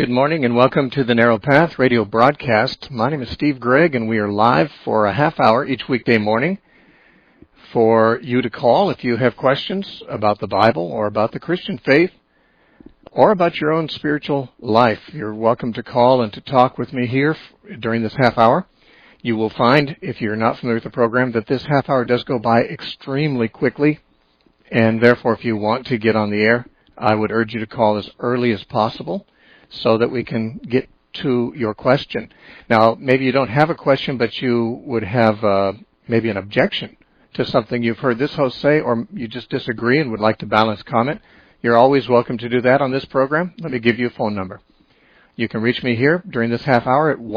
Good morning and welcome to the Narrow Path radio broadcast. My name is Steve Gregg and we are live for a half hour each weekday morning for you to call if you have questions about the Bible or about the Christian faith or about your own spiritual life. You're welcome to call and to talk with me here during this half hour. You will find, if you're not familiar with the program, that this half hour does go by extremely quickly, and therefore if you want to get on the air, I would urge you to call as early as possible so that we can get to your question. Now, maybe you don't have a question, but you would have maybe an objection to something you've heard this host say, or you just disagree and would like to balance comment. You're always welcome to do that on this program. Let me give you a phone number. You can reach me here during this half hour at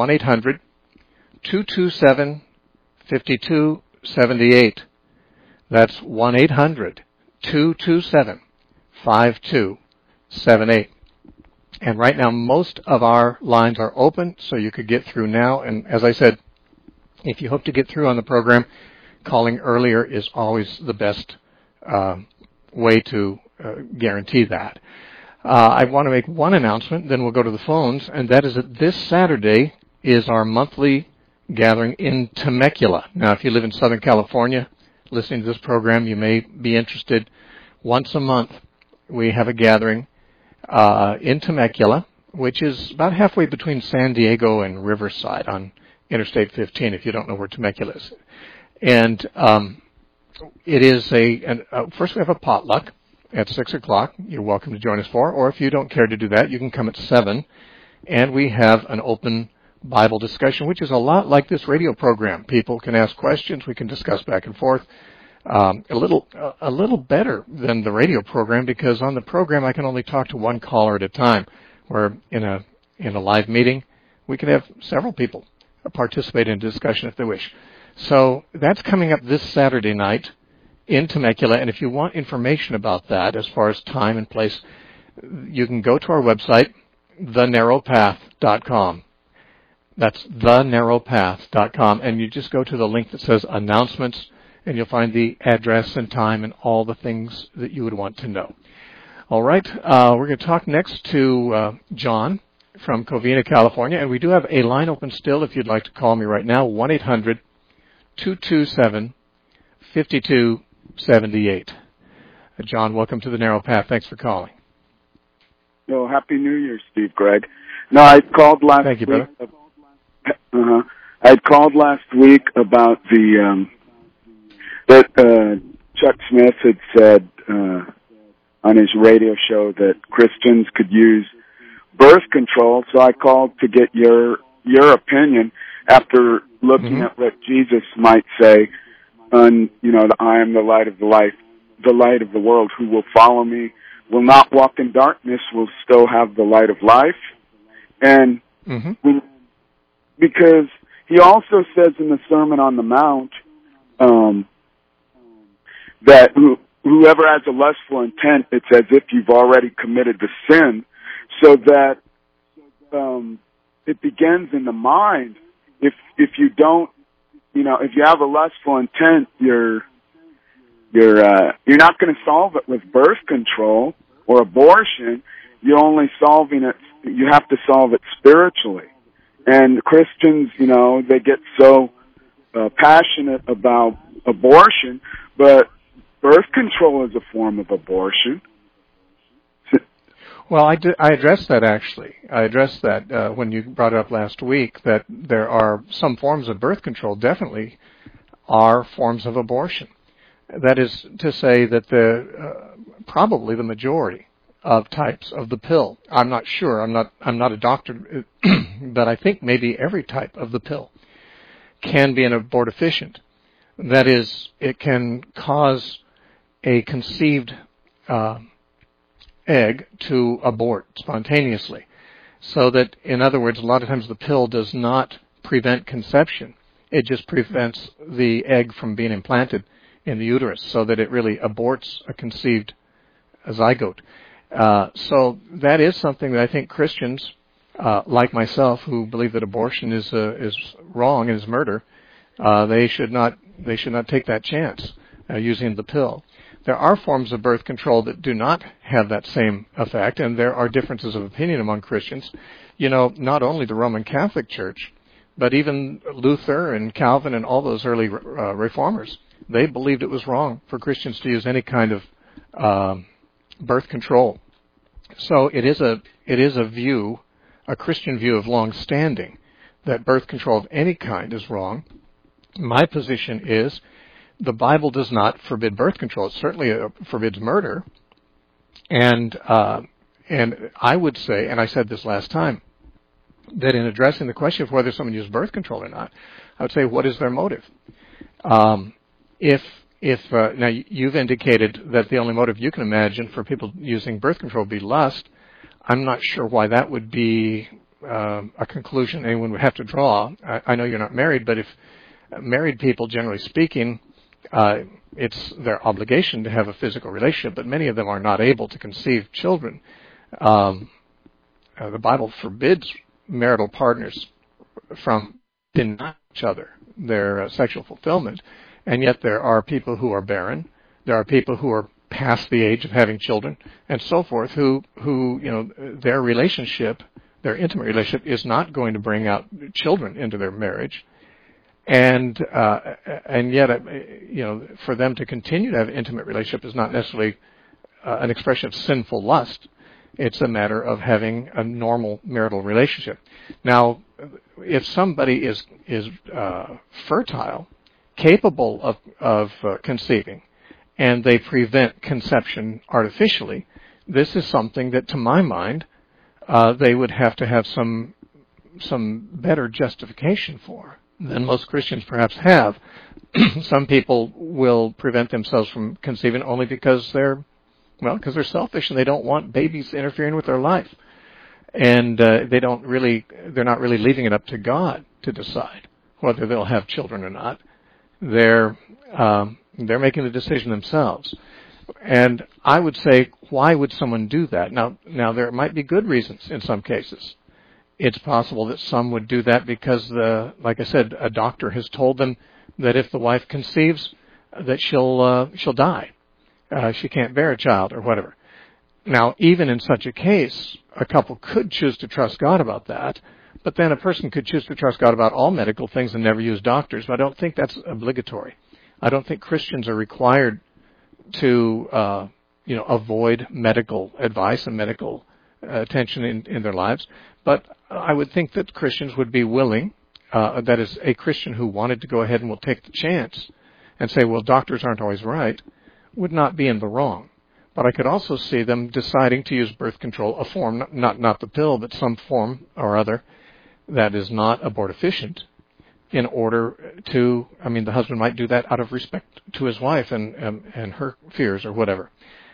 1-800-227-5278. That's 1-800-227-5278. And right now, most of our lines are open, so you could get through now. And as I said, if you hope to get through on the program, calling earlier is always the best way to guarantee that. I want to make one announcement, then we'll go to the phones, and that is that this Saturday is our monthly gathering in Temecula. Now, if you live in Southern California, listening to this program, you may be interested. Once a month, we have a gathering in Temecula, which is about halfway between San Diego and Riverside on Interstate 15, if you don't know where Temecula is. And it is first we have a potluck at 6 o'clock. You're welcome to join us for, or if you don't care to do that, you can come at 7. And we have an open Bible discussion, which is a lot like this radio program. People can ask questions. We can discuss back and forth. A little better than the radio program, because on the program I can only talk to one caller at a time, where in a live meeting we can have several people participate in a discussion if they wish. So that's coming up this Saturday night in Temecula, and if you want information about that as far as time and place, you can go to our website, thenarrowpath.com. That's thenarrowpath.com, and you just go to the link that says announcements, and you'll find the address and time and all the things that you would want to know. All right, we're going to talk next to John from Covina, California, and we do have a line open still if you'd like to call me right now, 1-800-227-5278. John, welcome to the Narrow Path. Thanks for calling. Well, Happy New Year, Steve Gregg. No, I called last Thank you, week. Brother. I called last week about the that Chuck Smith had said on his radio show that Christians could use birth control. So I called to get your opinion after looking at what Jesus might say on, I am the light of the life, the light of the world. Who will follow me will not walk in darkness, will still have the light of life. And because he also says in the Sermon on the Mount that whoever has a lustful intent, it's as if you've already committed the sin, so that it begins in the mind. If you don't, if you have a lustful intent, you're not going to solve it with birth control or abortion. You're only solving it. You have to solve it spiritually. And Christians, they get so passionate about abortion, but birth control is a form of abortion. Well, I addressed that, actually. I addressed that when you brought it up last week, that there are some forms of birth control definitely are forms of abortion. That is to say that probably the majority of types of the pill. I'm not sure. I'm not a doctor, but I think maybe every type of the pill can be an abortifacient. That is, it can cause a conceived egg to abort spontaneously. So that, in other words, a lot of times the pill does not prevent conception. It just prevents the egg from being implanted in the uterus, so that it really aborts a conceived zygote. So that is something that I think Christians, like myself, who believe that abortion is wrong and is murder, they should not take that chance using the pill. There are forms of birth control that do not have that same effect, and there are differences of opinion among Christians. Not only the Roman Catholic Church, but even Luther and Calvin and all those early reformers, they believed it was wrong for Christians to use any kind of birth control. So it is a view, a Christian view of long standing, that birth control of any kind is wrong. My position is the Bible does not forbid birth control. It certainly forbids murder. And I would say, and I said this last time, that in addressing the question of whether someone used birth control or not, I would say, what is their motive? Now you've indicated that the only motive you can imagine for people using birth control would be lust. I'm not sure why that would be a conclusion anyone would have to draw. I know you're not married, but if married people, generally speaking, it's their obligation to have a physical relationship, but many of them are not able to conceive children. The Bible forbids marital partners from denying each other their sexual fulfillment, and yet there are people who are barren. There are people who are past the age of having children, and so forth, who their relationship, their intimate relationship, is not going to bring out children into their marriage. And yet, for them to continue to have an intimate relationship is not necessarily an expression of sinful lust. It's a matter of having a normal marital relationship. Now, if somebody is fertile, capable of conceiving, and they prevent conception artificially, this is something that, to my mind, they would have to have some better justification for than most Christians perhaps have. Some people will prevent themselves from conceiving only because they're selfish and they don't want babies interfering with their life, and they're not really leaving it up to God to decide whether they'll have children or not. They're making the decision themselves. And I would say, why would someone do that? Now there might be good reasons in some cases. It's possible that some would do that because, like I said, a doctor has told them that if the wife conceives, that she'll die. She can't bear a child or whatever. Now, even in such a case, a couple could choose to trust God about that, but then a person could choose to trust God about all medical things and never use doctors. But I don't think that's obligatory. I don't think Christians are required to, avoid medical advice and medical attention in their lives. But I would think that Christians would be willing, that is, a Christian who wanted to go ahead and will take the chance and say, well, doctors aren't always right, would not be in the wrong. But I could also see them deciding to use birth control, a form, not the pill, but some form or other that is not abortifacient, in order to, the husband might do that out of respect to his wife and her fears or whatever.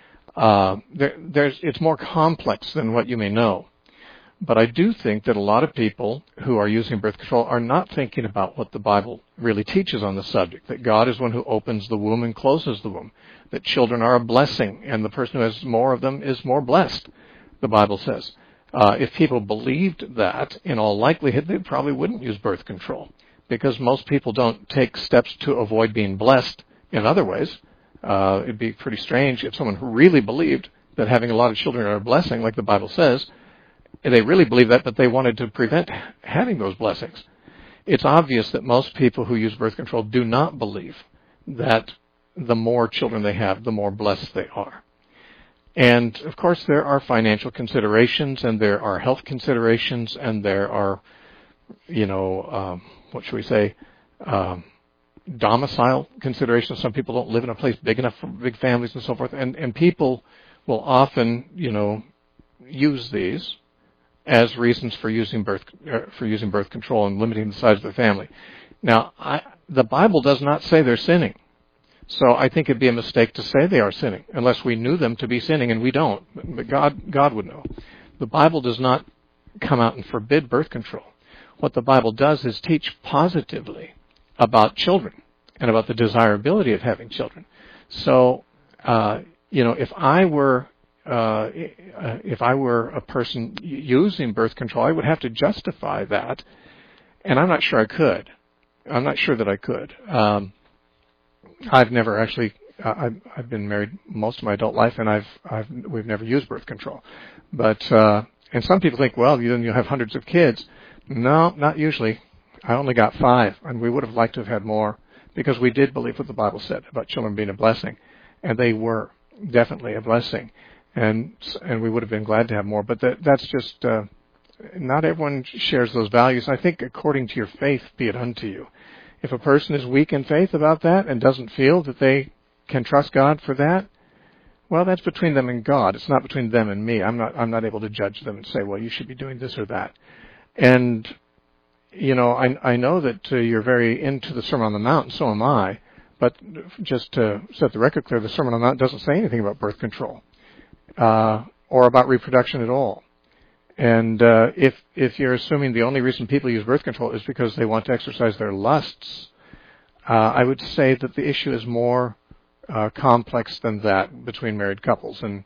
It's more complex than what you may know. But I do think that a lot of people who are using birth control are not thinking about what the Bible really teaches on the subject, that God is one who opens the womb and closes the womb, that children are a blessing, and the person who has more of them is more blessed, the Bible says. If people believed that, in all likelihood, they probably wouldn't use birth control, because most people don't take steps to avoid being blessed in other ways. It'd be pretty strange if someone who really believed that having a lot of children are a blessing, like the Bible says, they really believe that, but they wanted to prevent having those blessings. It's obvious that most people who use birth control do not believe that the more children they have, the more blessed they are. And, of course, there are financial considerations, and there are health considerations, and there are, domicile considerations. Some people don't live in a place big enough for big families and so forth. And people will often, use these as reasons for using birth control and limiting the size of their family. Now, the Bible does not say they're sinning. So I think it'd be a mistake to say they are sinning, unless we knew them to be sinning, and we don't. But God would know. The Bible does not come out and forbid birth control. What the Bible does is teach positively about children and about the desirability of having children. So, if I were a person using birth control, I would have to justify that, and I'm not sure I could. I'm not sure that I could. I've never actually I've been married most of my adult life, and we've never used birth control. But and some people think, well, you'll have hundreds of kids. No, not usually. I only got 5, and we would have liked to have had more because we did believe what the Bible said about children being a blessing, and they were definitely a blessing, and we would have been glad to have more. But that's just not everyone shares those values. I think according to your faith, be it unto you. If a person is weak in faith about that and doesn't feel that they can trust God for that, well, that's between them and God. It's not between them and me. I'm not able to judge them and say, well, you should be doing this or that. And I know that you're very into the Sermon on the Mount, and so am I. But just to set the record clear, the Sermon on the Mount doesn't say anything about birth control or about reproduction at all. And if you're assuming the only reason people use birth control is because they want to exercise their lusts, I would say that the issue is more complex than that between married couples. And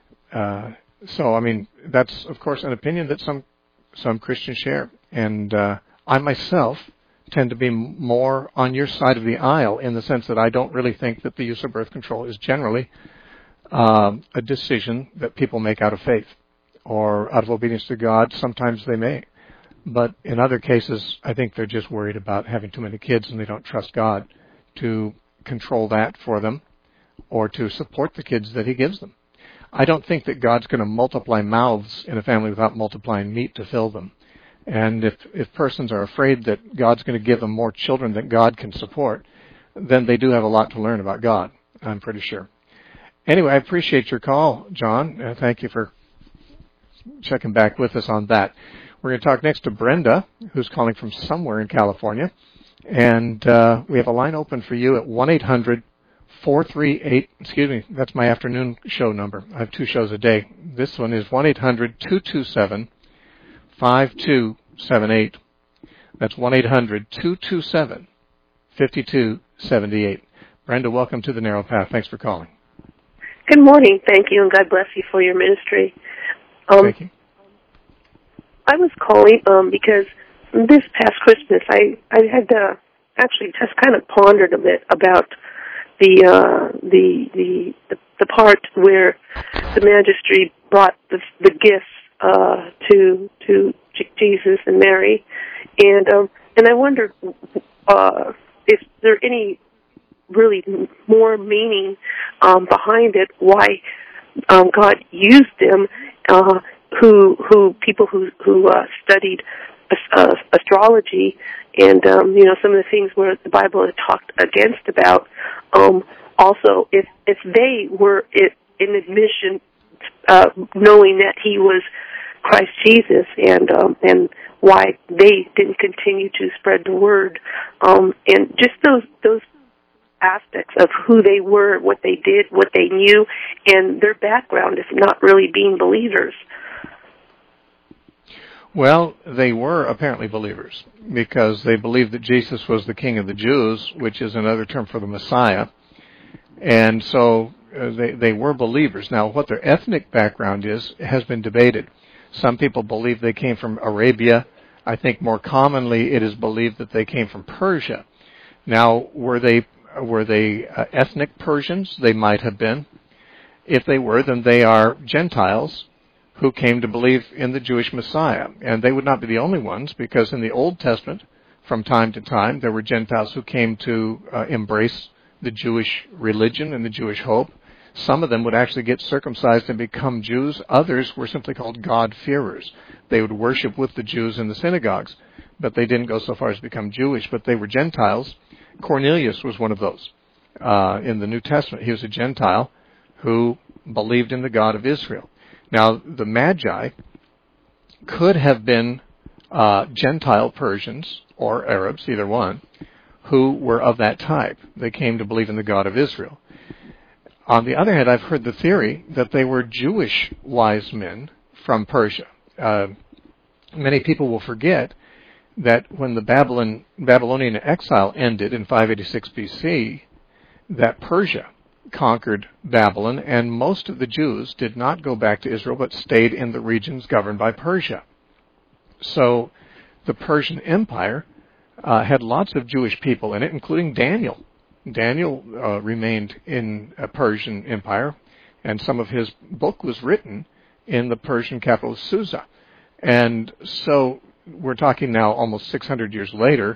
so, I mean, that's, of course, an opinion that some Christians share. And I myself tend to be more on your side of the aisle in the sense that I don't really think that the use of birth control is generally a decision that people make out of faith or out of obedience to God. Sometimes they may. But in other cases, I think they're just worried about having too many kids and they don't trust God to control that for them or to support the kids that He gives them. I don't think that God's going to multiply mouths in a family without multiplying meat to fill them. And if persons are afraid that God's going to give them more children than God can support, then they do have a lot to learn about God, I'm pretty sure. Anyway, I appreciate your call, John. Thank you for checking back with us on that. We're going to talk next to Brenda, who's calling from somewhere in California. And we have a line open for you at 1-800-438, excuse me, that's my afternoon show number. I have 2 shows a day. This one is 1-800-227-5278. That's 1-800-227-5278. Brenda, welcome to the Narrow Path. Thanks for calling. Good morning. Thank you, and God bless you for your ministry. Thank you. I was calling because this past Christmas I had actually just kind of pondered a bit about the part where the Magistery brought the gifts to Jesus and Mary, and I wondered if there any really more meaning behind it, why God used them, people who studied astrology and some of the things where the Bible had talked against about. Also, if they were in admission, knowing that He was Christ Jesus, and why they didn't continue to spread the word, and just those aspects of who they were, what they did, what they knew, and their background is not really being believers. Well, they were apparently believers because they believed that Jesus was the King of the Jews, which is another term for the Messiah. And so they were believers. Now, what their ethnic background is has been debated. Some people believe they came from Arabia. I think more commonly it is believed that they came from Persia. Now, were they ethnic Persians? They might have been. If they were, then they are Gentiles who came to believe in the Jewish Messiah. And they would not be the only ones, because in the Old Testament, from time to time, there were Gentiles who came to embrace the Jewish religion and the Jewish hope. Some of them would actually get circumcised and become Jews. Others were simply called God-fearers. They would worship with the Jews in the synagogues, but they didn't go so far as to become Jewish, but they were Gentiles. Cornelius was one of those. In the New Testament, he was a Gentile who believed in the God of Israel. Now, the Magi could have been Gentile Persians or Arabs, either one, who were of that type. They came to believe in the God of Israel. On the other hand, I've heard the theory that they were Jewish wise men from Persia. Many people will forget that when the Babylonian exile ended in 586 BC, that Persia conquered Babylon, and most of the Jews did not go back to Israel but stayed in the regions governed by Persia. So the Persian Empire had lots of Jewish people in it, including Daniel, Daniel remained in a Persian empire, and some of his book was written in the Persian capital, Susa. And so we're talking now almost 600 years later,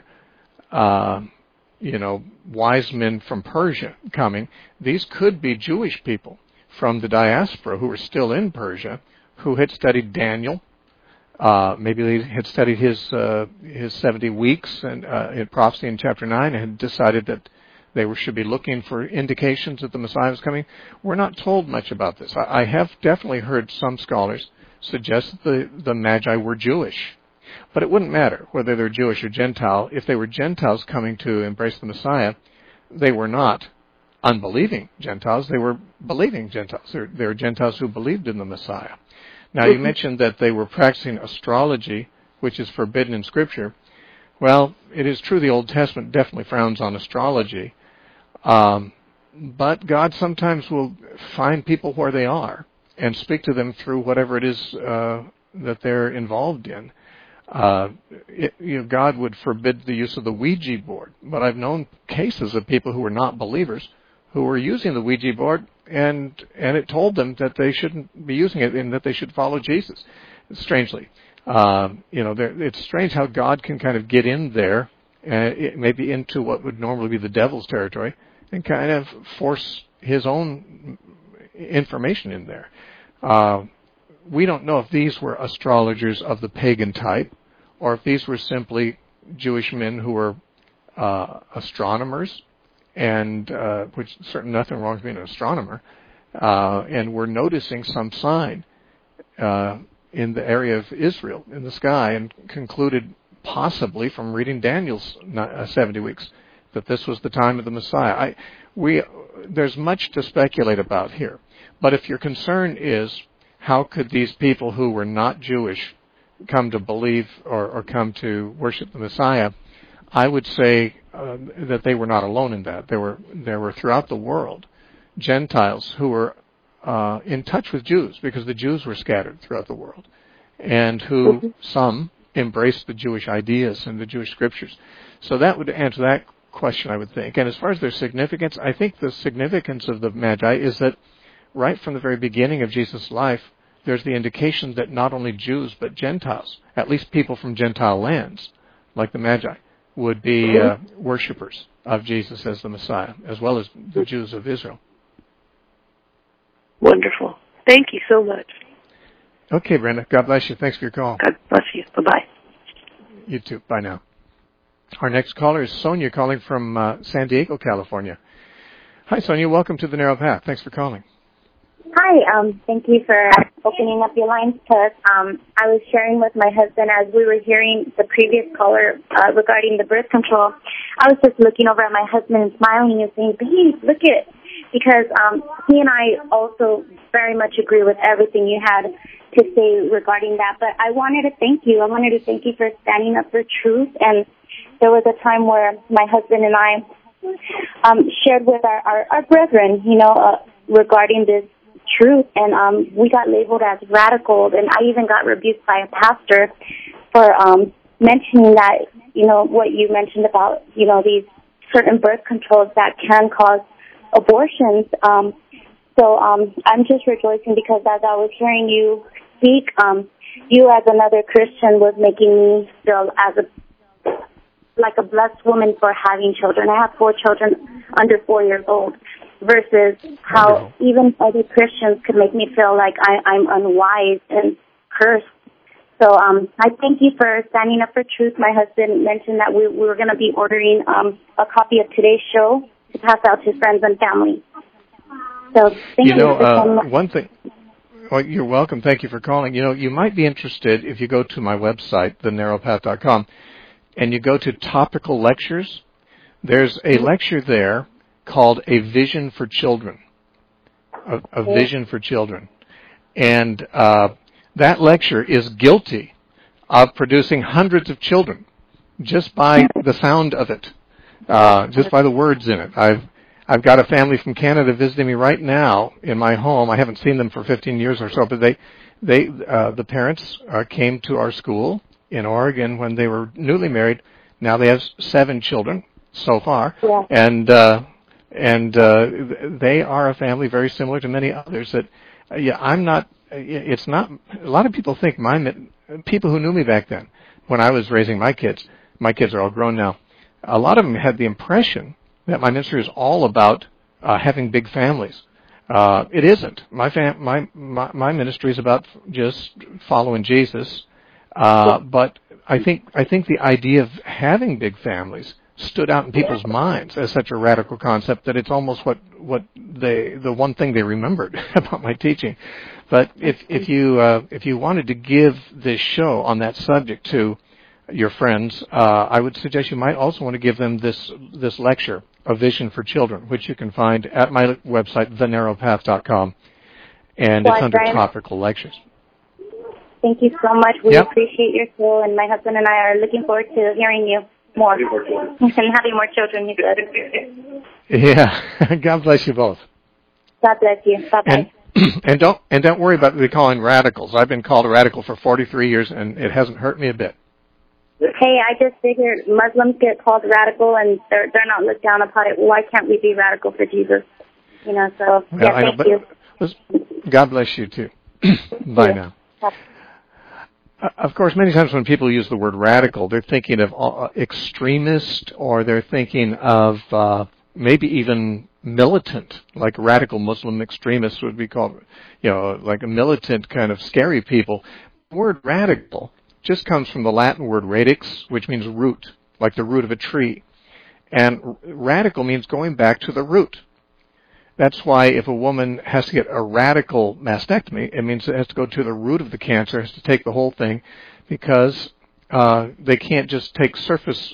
wise men from Persia coming. These could be Jewish people from the diaspora who were still in Persia, who had studied Daniel. Maybe they had studied his 70 weeks and in prophecy in chapter 9 and had decided that they should be looking for indications that the Messiah was coming. We're not told much about this. I have definitely heard some scholars suggest that the Magi were Jewish. But it wouldn't matter whether they're Jewish or Gentile. If they were Gentiles coming to embrace the Messiah, they were not unbelieving Gentiles. They were believing Gentiles. They were Gentiles who believed in the Messiah. Now, you mentioned that they were practicing astrology, which is forbidden in Scripture. Well, it is true the Old Testament definitely frowns on astrology. But God sometimes will find people where they are and speak to them through whatever it is that they're involved in. God would forbid the use of the Ouija board, but I've known cases of people who were not believers who were using the Ouija board, and it told them that they shouldn't be using it and that they should follow Jesus. Strangely, it's strange how God can kind of get in there, maybe into what would normally be the devil's territory, and kind of force his own information in there. We don't know if these were astrologers of the pagan type, or if these were simply Jewish men who were astronomers, and which certainly nothing wrong with being an astronomer, and were noticing some sign in the area of Israel in the sky, and concluded possibly from reading Daniel's 70 weeks that this was the time of the Messiah. There's much to speculate about here, but if your concern is how could these people who were not Jewish come to believe or come to worship the Messiah, I would say that they were not alone in that. There were throughout the world Gentiles who were in touch with Jews, because the Jews were scattered throughout the world, and who some embraced the Jewish ideas and the Jewish scriptures. So that would answer that question, I would think. And as far as their significance, I think the significance of the Magi is that right from the very beginning of Jesus' life, there's the indication that not only Jews but Gentiles, at least people from Gentile lands, like the Magi, would be worshippers of Jesus as the Messiah, as well as the Jews of Israel. Wonderful. Thank you so much. Okay, Brenda. God bless you. Thanks for your call. God bless you. Bye-bye. You too. Bye now. Our next caller is Sonia, calling from San Diego, California. Hi, Sonia. Welcome to The Narrow Path. Thanks for calling. Hi, thank you for opening up your lines to us. I was sharing with my husband as we were hearing the previous caller regarding the birth control. I was just looking over at my husband and smiling and saying, "Babe, look at," because he and I also very much agree with everything you had to say regarding that. But I wanted to thank you. I wanted to thank you for standing up for truth. And there was a time where my husband and I shared with our brethren, regarding this truth, and we got labeled as radicals, and I even got rebuked by a pastor for mentioning that, what you mentioned about, these certain birth controls that can cause abortions. So I'm just rejoicing because as I was hearing you speak, you as another Christian was making me feel like a blessed woman for having children. I have 4 children under 4 years old. Versus how even other Christians could make me feel like I'm unwise and cursed. So I thank you for standing up for truth. My husband mentioned that we were going to be ordering a copy of today's show to pass out to friends and family. So thank you for one thing. Well, you're welcome. Thank you for calling. You might be interested if you go to my website, thenarrowpath.com, and you go to topical lectures. There's a lecture there called A Vision for Children, a Vision for Children. And that lecture is guilty of producing hundreds of children just by the sound of it, just by the words in it. I've got a family from Canada visiting me right now in my home. I haven't seen them for 15 years or so, but the parents came to our school in Oregon when they were newly married. Now they have 7 children so far, and And they are a family very similar to many others that, I'm not, it's not, a lot of people think people who knew me back then, when I was raising my kids are all grown now, a lot of them had the impression that my ministry is all about having big families. It isn't. My ministry is about just following Jesus. But I think the idea of having big families stood out in people's minds as such a radical concept that it's almost the one thing they remembered about my teaching. But if you wanted to give this show on that subject to your friends, I would suggest you might also want to give them this lecture, A Vision for Children, which you can find at my website, thenarrowpath.com, and it's under topical lectures. Thank you so much. We appreciate your show, and my husband and I are looking forward to hearing you more and having more children, he said. Yeah. God bless you both. God bless you. Bye-bye. And don't worry about me calling radicals. I've been called a radical for 43 years, and it hasn't hurt me a bit. Hey, I just figured Muslims get called radical, and they're not looked down upon it. Why can't we be radical for Jesus? Thank you. God bless you, too. Bye now. Of course, many times when people use the word radical, they're thinking of extremist, or they're thinking of maybe even militant, like radical Muslim extremists would be called, like a militant kind of scary people. The word radical just comes from the Latin word radix, which means root, like the root of a tree. And radical means going back to the root. That's why if a woman has to get a radical mastectomy, it means it has to go to the root of the cancer, has to take the whole thing, because they can't just take surface,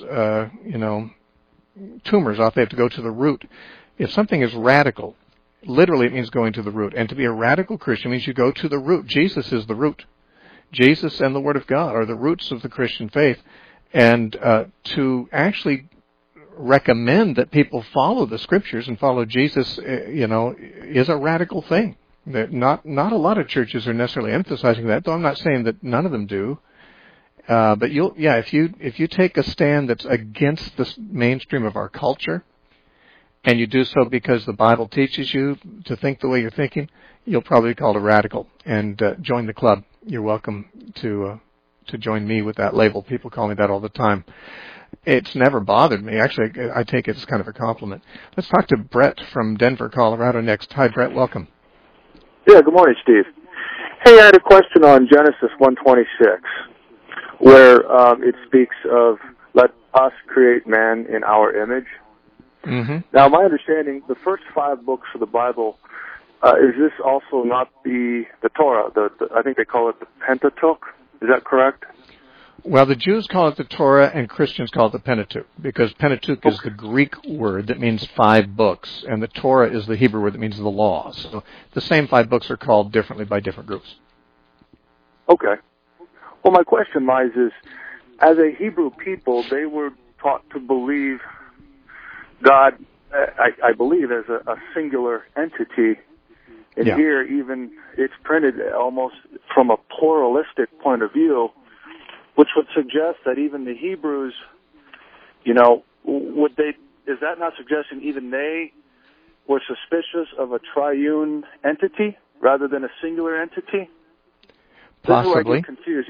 tumors off. They have to go to the root. If something is radical, literally it means going to the root. And to be a radical Christian means you go to the root. Jesus is the root. Jesus and the Word of God are the roots of the Christian faith. And to actually recommend that people follow the Scriptures and follow Jesus, is a radical thing. Not a lot of churches are necessarily emphasizing that, though I'm not saying that none of them do. But if you take a stand that's against the mainstream of our culture, and you do so because the Bible teaches you to think the way you're thinking, you'll probably be called a radical, and join the club. You're welcome to join me with that label. People call me that all the time. It's never bothered me. Actually, I take it as kind of a compliment. Let's talk to Brett from Denver, Colorado next. Hi, Brett. Welcome. Yeah, good morning, Steve. Hey, I had a question on Genesis 1:26, where it speaks of, let us create man in our image. Mm-hmm. Now, my understanding, the first 5 books of the Bible, is this also not the Torah? I think they call it the Pentateuch. Is that correct? Well, the Jews call it the Torah, and Christians call it the Pentateuch, because Pentateuch is the Greek word that means 5 books, and the Torah is the Hebrew word that means the law. So the same 5 books are called differently by different groups. Okay. Well, my question lies is, as a Hebrew people, they were taught to believe God, I believe, as a singular entity. And here, even, it's printed almost from a pluralistic point of view, which would suggest that even the Hebrews, is that not suggesting even they were suspicious of a triune entity rather than a singular entity? Possibly. This is where I get confused.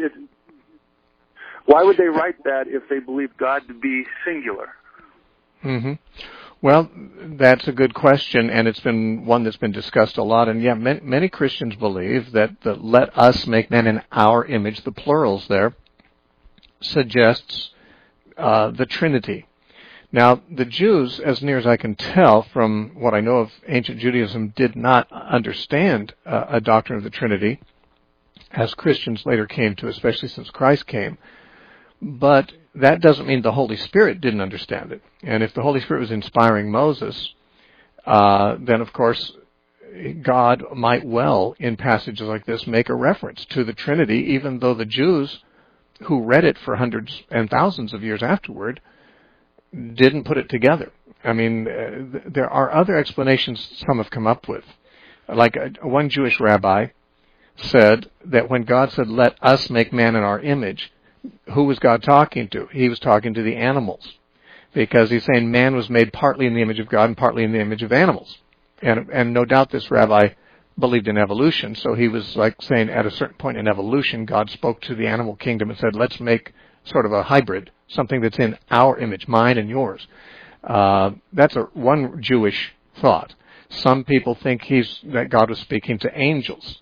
Why would they write that if they believe God to be singular? Mm-hmm. Well, that's a good question, and it's been one that's been discussed a lot. And many Christians believe that the "let us make man in our image," the plurals there, suggests the Trinity. Now, the Jews, as near as I can tell from what I know of ancient Judaism, did not understand a doctrine of the Trinity, as Christians later came to, especially since Christ came. But that doesn't mean the Holy Spirit didn't understand it. And if the Holy Spirit was inspiring Moses, then of course God might well, in passages like this, make a reference to the Trinity, even though the Jews who read it for hundreds and thousands of years afterward didn't put it together. I mean, there are other explanations some have come up with. Like one Jewish rabbi said that when God said, "Let us make man in our image," who was God talking to? He was talking to the animals. because he's saying man was made partly in the image of God and partly in the image of animals. And no doubt this rabbi believed in evolution, so he was like saying at a certain point in evolution, God spoke to the animal kingdom and said, let's make sort of a hybrid, something that's in our image, mine and yours. That's one Jewish thought. Some people think that God was speaking to angels.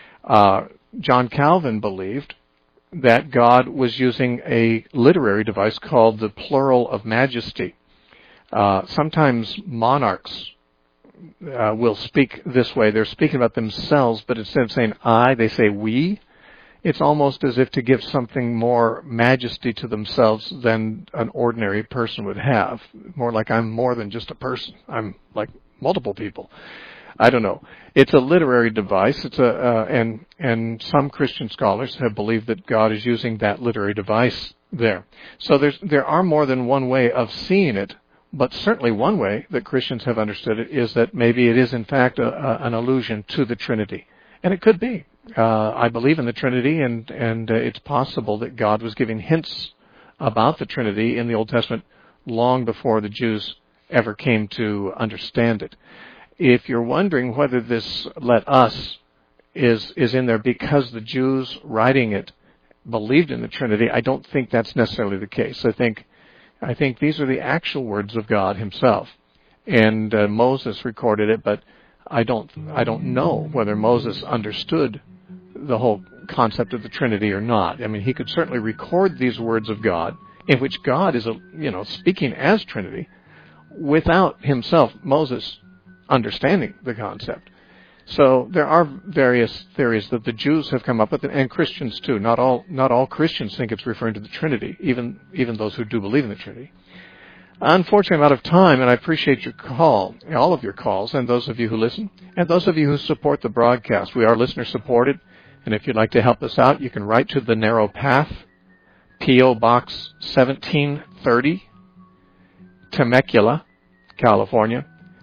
John Calvin believed that God was using a literary device called the plural of majesty. Sometimes monarchs will speak this way. They're speaking about themselves, but instead of saying I, they say we. It's almost as if to give something more majesty to themselves than an ordinary person would have. More like I'm more than just a person. I'm like multiple people. I don't know. It's a literary device. It's and some Christian scholars have believed that God is using that literary device there. So there are more than one way of seeing it, but certainly one way that Christians have understood it is that maybe it is in fact an allusion to the Trinity, and it could be. I believe in the Trinity, and it's possible that God was giving hints about the Trinity in the Old Testament long before the Jews ever came to understand it. If you're wondering whether this "let us" is in there because the Jews writing it believed in the Trinity, I don't think that's necessarily the case. I think these are the actual words of God Himself, and Moses recorded it, but I don't know whether Moses understood the whole concept of the Trinity or not. I mean, he could certainly record these words of God, in which God is speaking as Trinity, without himself, Moses, understanding the concept. So there are various theories that the Jews have come up with, and Christians too. Not all Christians think it's referring to the Trinity, even those who do believe in the Trinity. Unfortunately, I'm out of time, and I appreciate your call, all of your calls, and those of you who listen, and those of you who support the broadcast. We are listener-supported, and if you'd like to help us out, you can write to The Narrow Path, P.O. Box 1730, Temecula, California,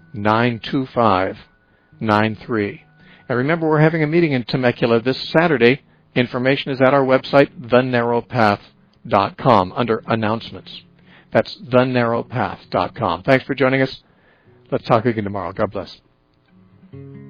92593. And remember, we're having a meeting in Temecula this Saturday. Information is at our website, thenarrowpath.com, under announcements. That's thenarrowpath.com. Thanks for joining us. Let's talk again tomorrow. God bless.